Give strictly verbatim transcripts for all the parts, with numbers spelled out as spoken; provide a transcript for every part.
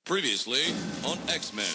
Previously on X-Men.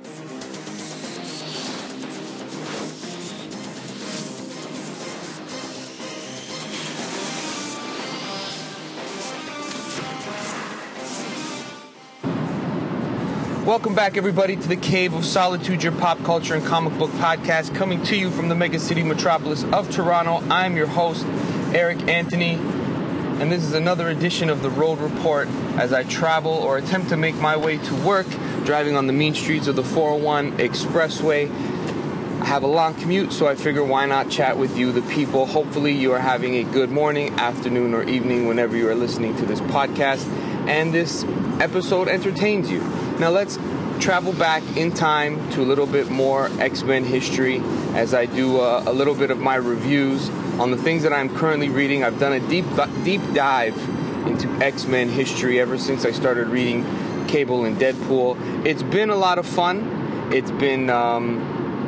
Welcome back, everybody, to the Cave of Solitude, your pop culture and comic book podcast, coming to you from the mega city metropolis of Toronto. I'm your host, Eric Anthony, and this is another edition of the Road Report as I travel or attempt to make my way to work, driving on the mean streets of the four oh one Expressway. I have a long commute, so I figure why not chat with you, the people. Hopefully you are having a good morning, afternoon, or evening whenever you are listening to this podcast, and this episode entertains you. Now let's travel back in time to a little bit more X-Men history as I do a, a little bit of my reviews on the things that I'm currently reading. I've done a deep deep dive into X-Men history ever since I started reading Cable and Deadpool. It's been a lot of fun. It's been um,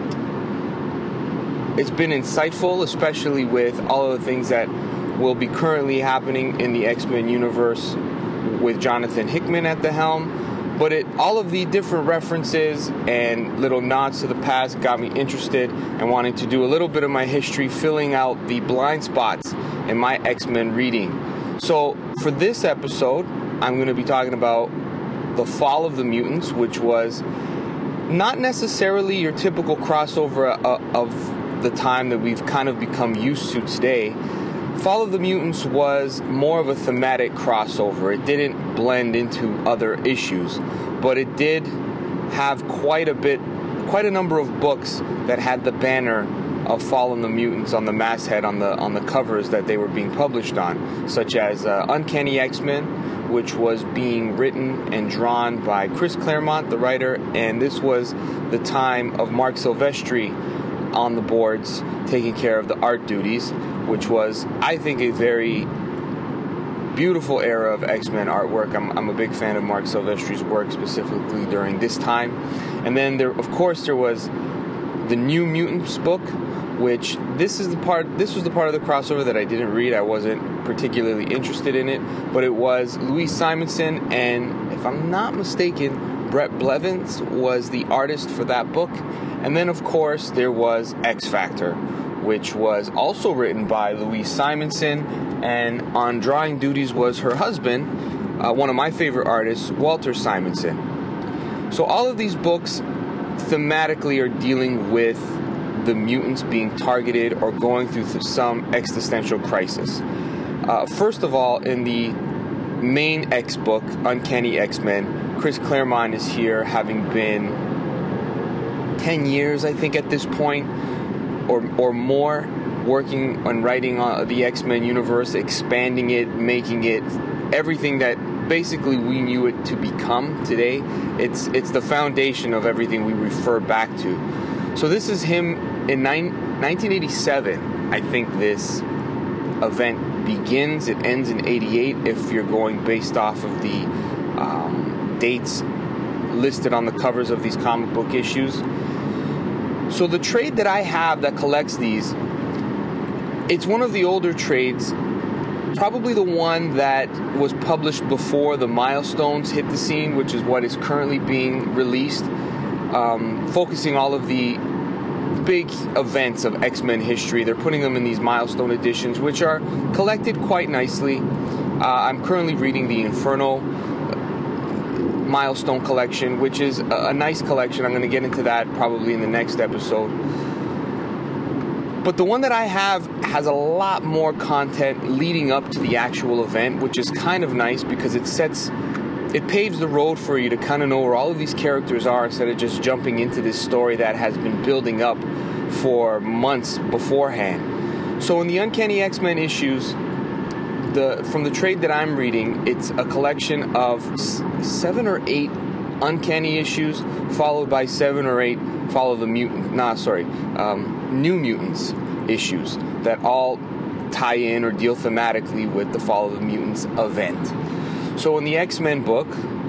it's been insightful, especially with all of the things that will be currently happening in the X-Men universe with Jonathan Hickman at the helm. But it, all of the different references and little nods to the past got me interested and wanting to do a little bit of my history, filling out the blind spots in my X-Men reading. So for this episode, I'm going to be talking about the Fall of the Mutants, which was not necessarily your typical crossover of the time that we've kind of become used to today. Fall of the Mutants was more of a thematic crossover. It didn't blend into other issues, but it did have quite a bit, quite a number of books that had the banner of Fall of the Mutants on the masthead on the on the covers that they were being published on, such as uh, Uncanny X-Men, which was being written and drawn by Chris Claremont, the writer, and this was the time of Marc Silvestri on the boards taking care of the art duties, which was, I think, a very beautiful era of X-Men artwork. I'm, I'm a big fan of Marc Silvestri's work, specifically during this time. And then, there, of course, there was the New Mutants book, which this is the part. This was the part of the crossover that I didn't read. I wasn't particularly interested in it, but it was Louise Simonson, and if I'm not mistaken, Brett Blevins was the artist for that book. And then, of course, there was X Factor, which was also written by Louise Simonson, and on drawing duties was her husband, uh, one of my favorite artists, Walter Simonson. So all of these books thematically are dealing with the mutants being targeted or going through some existential crisis. Uh, first of all, in the main X book, Uncanny X-Men, Chris Claremont is here, having been ten years, I think, at this point, or or more, working on writing on the X-Men universe, expanding it, making it everything that basically we knew it to become today. It's it's the foundation of everything we refer back to. So this is him in nineteen eighty-seven. I think this event begins. It ends in eighty-eight if you're going based off of the um, dates listed on the covers of these comic book issues. So the trade that I have that collects these, it's one of the older trades, probably the one that was published before the Milestones hit the scene, which is what is currently being released, um, focusing all of the big events of X-Men history. They're putting them in these Milestone editions, which are collected quite nicely. Uh, I'm currently reading the Inferno Milestone collection, which is a, a nice collection. I'm going to get into that probably in the next episode. But the one that I have has a lot more content leading up to the actual event, which is kind of nice because it sets, it paves the road for you to kind of know where all of these characters are instead of just jumping into this story that has been building up for months beforehand. So in the Uncanny X-Men issues, The, from the trade that I'm reading, it's a collection of s- seven or eight Uncanny issues, followed by seven or eight Fall of the Mutant, nah, sorry, um, New Mutants issues that all tie in or deal thematically with the Fall of the Mutants event. So in the X-Men book,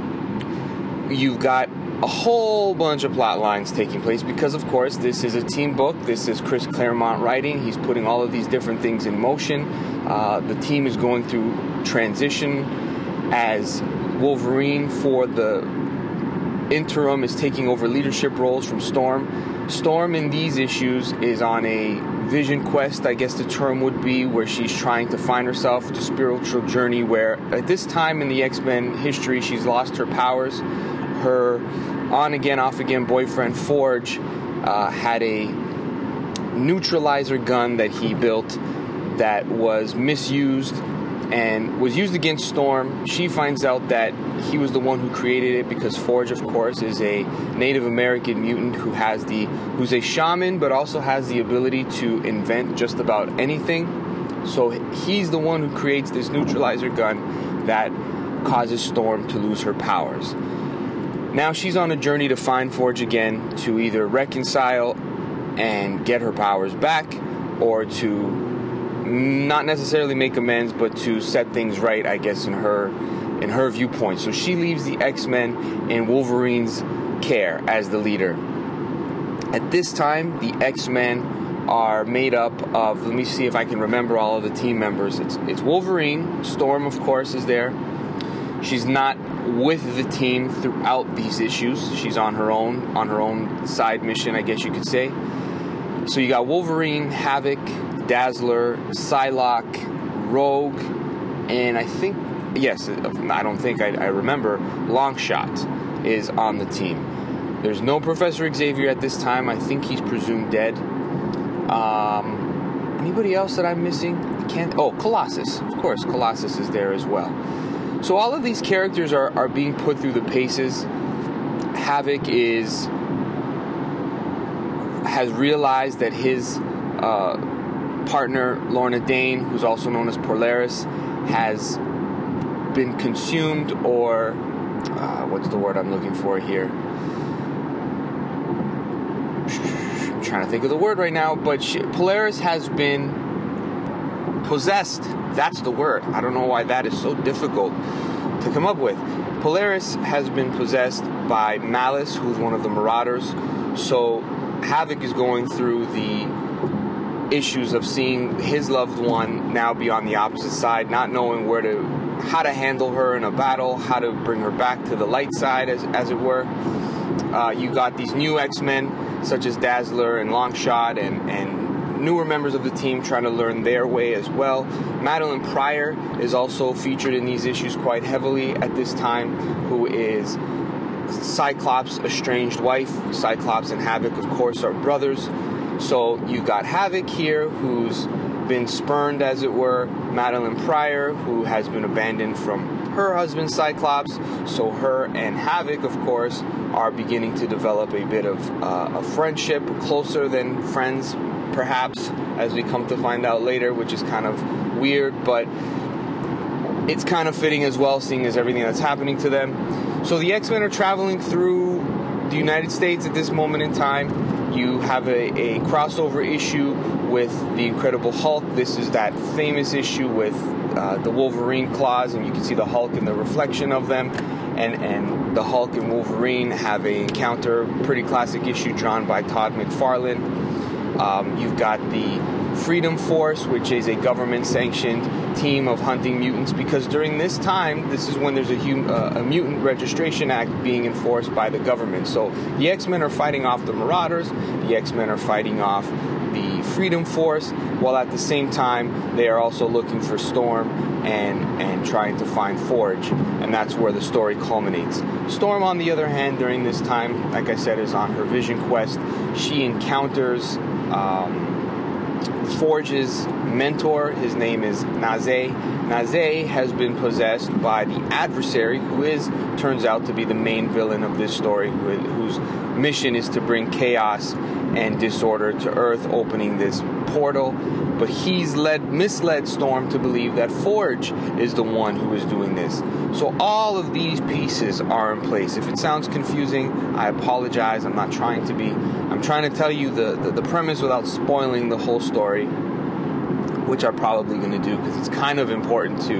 you've got a whole bunch of plot lines taking place because, of course, this is a team book. This is Chris Claremont writing. He's putting all of these different things in motion. Uh, the team is going through transition as Wolverine for the interim is taking over leadership roles from Storm. Storm in these issues is on a vision quest, I guess the term would be, where she's trying to find herself. It's a spiritual journey where at this time in the X-Men history, she's lost her powers. Her on-again, off-again boyfriend, Forge, uh, had a neutralizer gun that he built that was misused and was used against Storm. She finds out that he was the one who created it because Forge, of course, is a Native American mutant who has the who's a shaman but also has the ability to invent just about anything. So he's the one who creates this neutralizer gun that causes Storm to lose her powers. Now she's on a journey to find Forge again, to either reconcile and get her powers back, or to not necessarily make amends, but to set things right, I guess, in her in her viewpoint. So she leaves the X-Men in Wolverine's care as the leader. At this time, the X-Men are made up of, let me see if I can remember all of the team members. It's it's Wolverine. Storm, of course, is there. She's not with the team throughout these issues. She's on her own, on her own side mission, I guess you could say. So you got Wolverine, Havoc, Dazzler, Psylocke, Rogue, and I think, yes, I don't think, I, I remember, Longshot is on the team. There's no Professor Xavier at this time. I think he's presumed dead. Um, anybody else that I'm missing? I can't. Oh, Colossus. Of course, Colossus is there as well. So all of these characters are, are being put through the paces. Havoc is has realized that his uh, partner, Lorna Dane, who's also known as Polaris, has been consumed or, uh, what's the word I'm looking for here? I'm trying to think of the word right now, but she, Polaris has been possessed. That's the word. I don't know why that is so difficult to come up with. Polaris has been possessed by Malice, who's one of the Marauders. So Havoc is going through the issues of seeing his loved one now be on the opposite side, not knowing where to, how to handle her in a battle, how to bring her back to the light side, as as it were. Uh, you got these new X-Men, such as Dazzler and Longshot, and and newer members of the team trying to learn their way as well. Madeline Pryor is also featured in these issues quite heavily at this time, who is Cyclops' estranged wife. Cyclops and Havoc, of course, are brothers. So you've got Havoc here, who's been spurned, as it were. Madeline Pryor, who has been abandoned from her husband, Cyclops. So her and Havoc, of course, are beginning to develop a bit of uh, a friendship, closer than friends, perhaps, as we come to find out later, which is kind of weird, but it's kind of fitting as well, seeing as everything that's happening to them. So the X-Men are traveling through the United States at this moment in time. You have a, a crossover issue with the Incredible Hulk. This is that famous issue with uh, the Wolverine claws, and you can see the Hulk in the reflection of them. And, and the Hulk and Wolverine have an encounter, pretty classic issue drawn by Todd McFarlane. Um, you've got the Freedom Force, which is a government-sanctioned team of hunting mutants, because during this time, this is when there's a, hum- uh, a Mutant Registration Act being enforced by the government. So the X-Men are fighting off the Marauders, the X-Men are fighting off the Freedom Force, while at the same time, they are also looking for Storm and, and trying to find Forge, and that's where the story culminates. Storm, on the other hand, during this time, like I said, is on her vision quest. She encounters Um, Forge's mentor. His name is Naze. Naze has been possessed by the adversary, who is, turns out to be the main villain of this story, who, whose mission is to bring chaos and disorder to Earth, opening this portal. But he's led, misled Storm to believe that Forge is the one who is doing this. So all of these pieces are in place. If it sounds confusing, I apologize. I'm not trying to be. I'm trying to tell you the, the, the premise without spoiling the whole story, which I'm probably going to do because it's kind of important to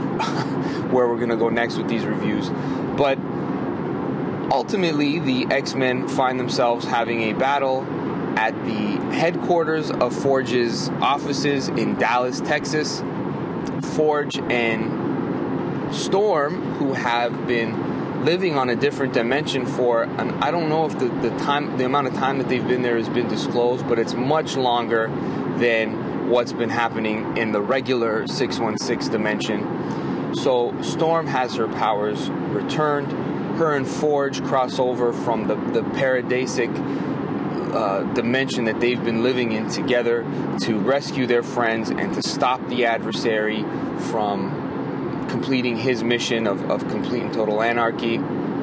where we're going to go next with these reviews. But ultimately, the X-Men find themselves having a battle at the headquarters of Forge's offices in Dallas, Texas. Forge and Storm, who have been living on a different dimension for, and I don't know if the, the time, the amount of time that they've been there has been disclosed, but it's much longer than what's been happening in the regular six one six dimension. So Storm has her powers returned. Her and Forge cross over from the, the paradisic uh, dimension that they've been living in together to rescue their friends and to stop the adversary from completing his mission of, of complete and total anarchy.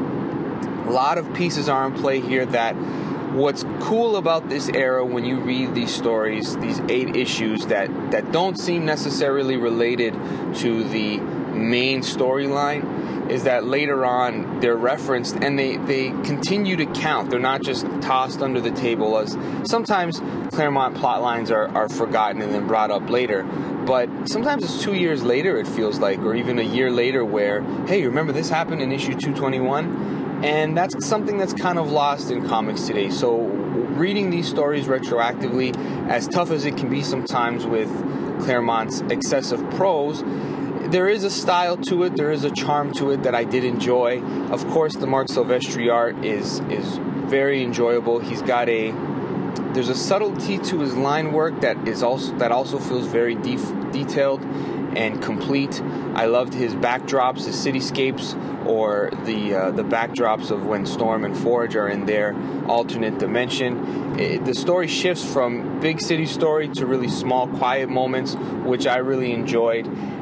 A lot of pieces are in play here. That what's cool about this era, when you read these stories, these eight issues that, that don't seem necessarily related to the main storyline, is that later on they're referenced and they, they continue to count. They're not just tossed under the table, as sometimes Claremont plot lines are, are forgotten and then brought up later. But sometimes it's two years later, it feels like, or even a year later, where, hey, remember this happened in issue two twenty-one? And that's something that's kind of lost in comics today. So reading these stories retroactively, as tough as it can be sometimes with Claremont's excessive prose, there is a style to it, there is a charm to it that I did enjoy. Of course, the Marc Silvestri art is is very enjoyable. He's got a there's a subtlety to his line work that is also that also feels very de- detailed and complete. I loved his backdrops, his cityscapes, or the uh, the backdrops of when Storm and Forge are in their alternate dimension. It, the story shifts from big city story to really small, quiet moments, which I really enjoyed.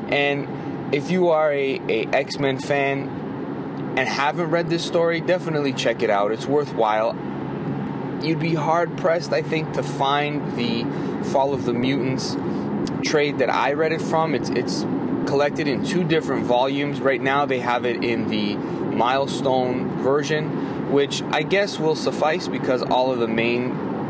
And if you are a, a X-Men fan and haven't read this story, definitely check it out. It's worthwhile. You'd be hard-pressed, I think, to find the Fall of the Mutants trade that I read it from. It's it's collected in two different volumes. Right now they have it in the Milestone version, which I guess will suffice because all of the main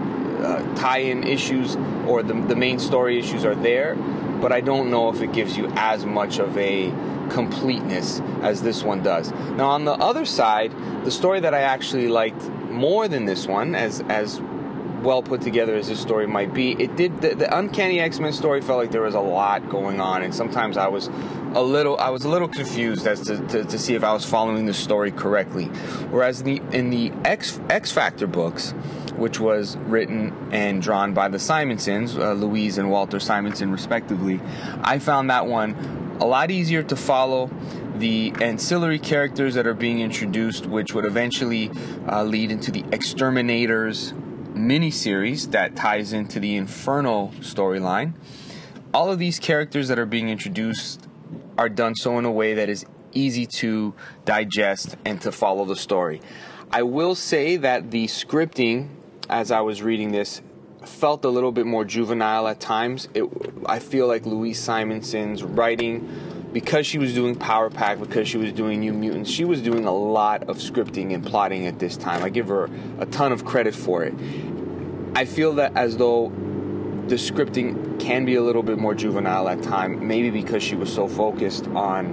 uh, tie-in issues or the, the main story issues are there. But I don't know if it gives you as much of a completeness as this one does. Now, on the other side, the story that I actually liked more than this one, as as well put together as this story might be, it did the, the Uncanny X-Men story felt like there was a lot going on, and sometimes I was a little I was a little confused as to, to, to see if I was following the story correctly. Whereas in the, in the X X Factor books, which was written and drawn by the Simonsons, uh, Louise and Walter Simonson respectively, I found that one a lot easier to follow. The ancillary characters that are being introduced, which would eventually uh, lead into the Exterminators miniseries that ties into the Inferno storyline. All of these characters that are being introduced are done so in a way that is easy to digest and to follow the story. I will say that the scripting, as I was reading this, felt a little bit more juvenile at times. It, I feel like Louise Simonson's writing, because she was doing Power Pack, because she was doing New Mutants, she was doing a lot of scripting and plotting at this time. I give her a ton of credit for it. I feel that as though the scripting can be a little bit more juvenile at times, maybe because she was so focused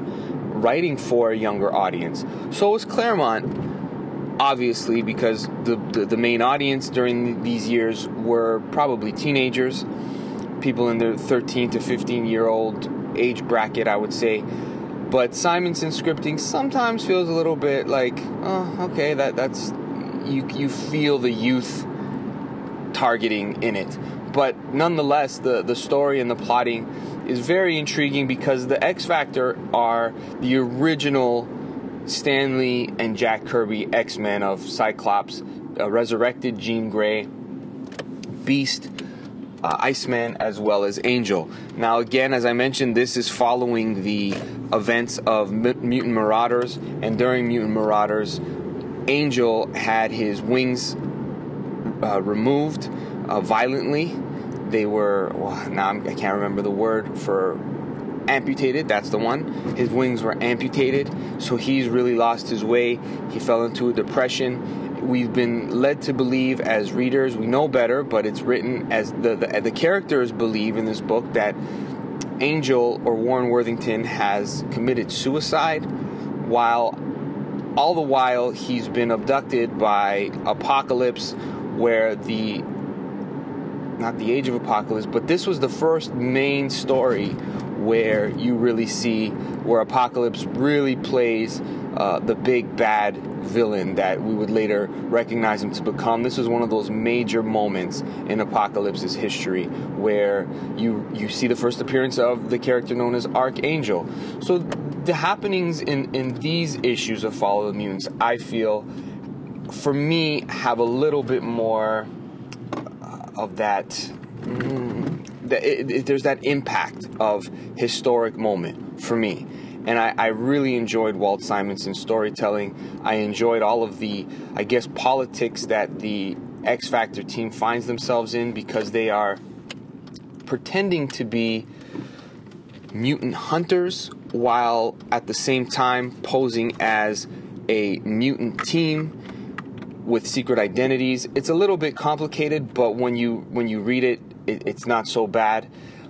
on writing for a younger audience. So was Claremont, obviously, because the, the, the main audience during these years were probably teenagers, people in their thirteen to fifteen year old age bracket, I would say. But Simonson's scripting sometimes feels a little bit like, oh, okay, that that's you you feel the youth targeting in it. But nonetheless, the, the story and the plotting is very intriguing because the X Factor are the original Stan Lee and Jack Kirby X-Men of Cyclops, uh, resurrected Jean Grey, Beast, Uh, Iceman, as well as Angel. Now, again, as I mentioned, this is following the events of M- Mutant Marauders, and during Mutant Marauders, Angel had his wings uh, removed uh, violently. They were, well, now I'm, I can't remember the word for amputated, that's the one. His wings were amputated, so he's really lost his way. He fell into a depression. We've been led to believe as readers, we know better, but it's written as the, the the characters believe in this book that Angel, or Warren Worthington, has committed suicide, while all the while he's been abducted by Apocalypse, where the not the Age of Apocalypse, but this was the first main story where you really see where Apocalypse really plays uh, the big bad villain that we would later recognize him to become. This was one of those major moments in Apocalypse's history where you you see the first appearance of the character known as Archangel. So the happenings in, in these issues of Fall of the Mutants, I feel, for me, have a little bit more of that, mm, that it, it, there's that impact of historic moment for me. And I, I really enjoyed Walt Simonson's storytelling. I enjoyed all of the, I guess, politics that the X Factor team finds themselves in, because they are pretending to be mutant hunters while at the same time posing as a mutant team with secret identities. It's a little bit complicated, but when you when you read it, it it's not so bad.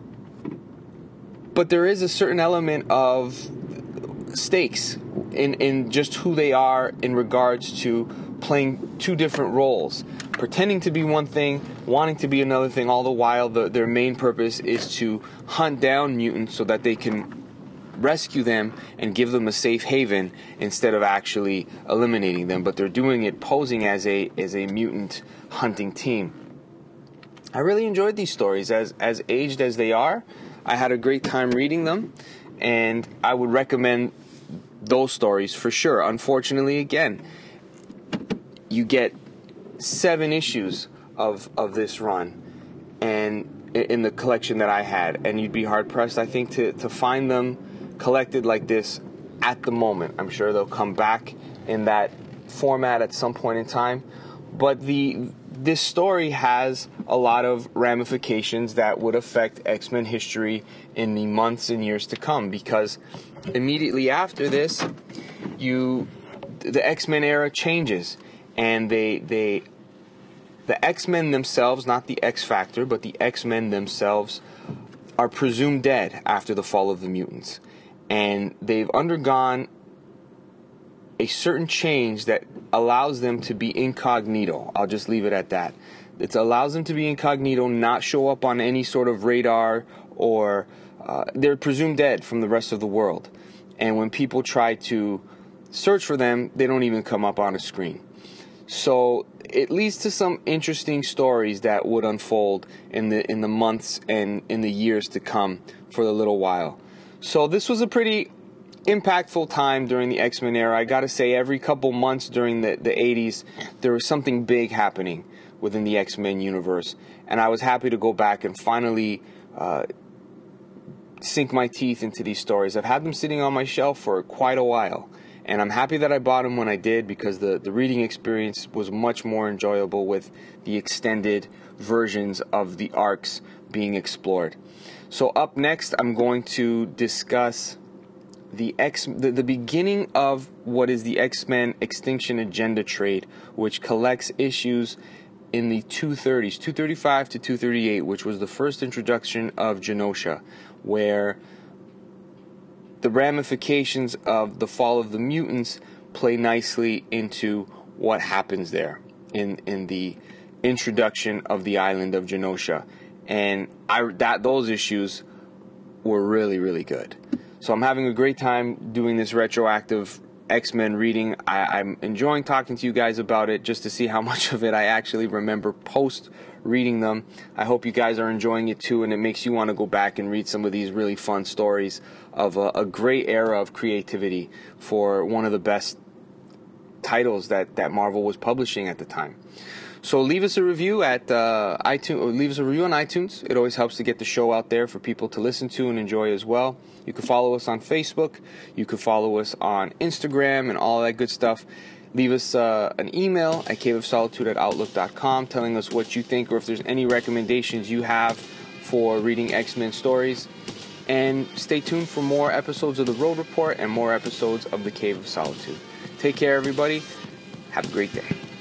But there is a certain element of stakes in, in just who they are in regards to playing two different roles. Pretending to be one thing, wanting to be another thing, all the while the, their main purpose is to hunt down mutants so that they can rescue them and give them a safe haven instead of actually eliminating them. But they're doing it posing as a as a mutant hunting team. I really enjoyed these stories. As as aged as they are, I had a great time reading them, and I would recommend those stories for sure. Unfortunately, again, you get seven issues of of this run, and in the collection that I had, and you'd be hard pressed, I think, to to find them collected like this at the moment. I'm sure they'll come back in that format at some point in time, but the this story has a lot of ramifications that would affect X-Men history in the months and years to come, because immediately after this, you the X-Men era changes, and they they the X-Men themselves, not the X Factor, but the X-Men themselves, are presumed dead after the fall of the mutants. And they've undergone a certain change that allows them to be incognito. I'll just leave it at that. It allows them to be incognito, not show up on any sort of radar, or uh, they're presumed dead from the rest of the world. And when people try to search for them, they don't even come up on a screen. So it leads to some interesting stories that would unfold in the in the months and in the years to come for a little while. So this was a pretty impactful time during the X-Men era. I gotta say, every couple months during the, the eighties, there was something big happening within the X-Men universe. And I was happy to go back and finally uh, sink my teeth into these stories. I've had them sitting on my shelf for quite a while. And I'm happy that I bought them when I did, because the, the reading experience was much more enjoyable with the extended versions of the arcs being explored. So up next, I'm going to discuss the X the, the beginning of what is the X-Men Extinction Agenda trade, which collects issues in the two thirties, two thirty-five to two thirty-eight, which was the first introduction of Genosha, where the ramifications of the fall of the mutants play nicely into what happens there in in the introduction of the island of Genosha. And I that those issues were really, really good. So I'm having a great time doing this retroactive X-Men reading. I, I'm enjoying talking to you guys about it, just to see how much of it I actually remember post reading them. I hope you guys are enjoying it too, and it makes you want to go back and read some of these really fun stories of a, a great era of creativity for one of the best titles that, that Marvel was publishing at the time. So leave us a review at uh, iTunes. Or leave us a review on iTunes. It always helps to get the show out there for people to listen to and enjoy as well. You can follow us on Facebook. You can follow us on Instagram and all that good stuff. Leave us uh, an email at cave of solitude at outlook dot com telling us what you think, or if there's any recommendations you have for reading X-Men stories. And stay tuned for more episodes of The Road Report and more episodes of The Cave of Solitude. Take care, everybody. Have a great day.